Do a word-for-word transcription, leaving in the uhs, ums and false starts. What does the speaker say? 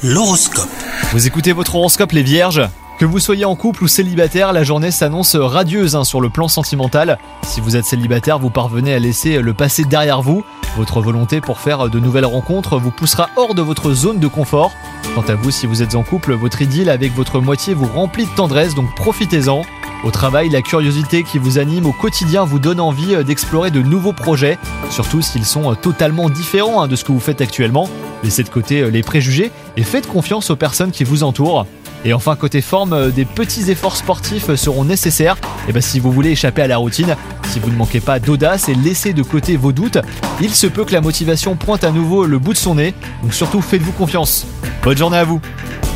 L'horoscope. Vous écoutez votre horoscope les vierges ? Que vous soyez en couple ou célibataire, la journée s'annonce radieuse hein, sur le plan sentimental. Si vous êtes célibataire, vous parvenez à laisser le passé derrière vous. Votre volonté pour faire de nouvelles rencontres vous poussera hors de votre zone de confort. Quant à vous, si vous êtes en couple, votre idylle avec votre moitié vous remplit de tendresse, donc profitez-en. Au travail, la curiosité qui vous anime au quotidien vous donne envie d'explorer de nouveaux projets, surtout s'ils sont totalement différents de ce que vous faites actuellement. Laissez de côté les préjugés et faites confiance aux personnes qui vous entourent. Et enfin, côté forme, des petits efforts sportifs seront nécessaires et ben, si vous voulez échapper à la routine. Si vous ne manquez pas d'audace et laissez de côté vos doutes, il se peut que la motivation pointe à nouveau le bout de son nez, donc surtout faites-vous confiance. Bonne journée à vous.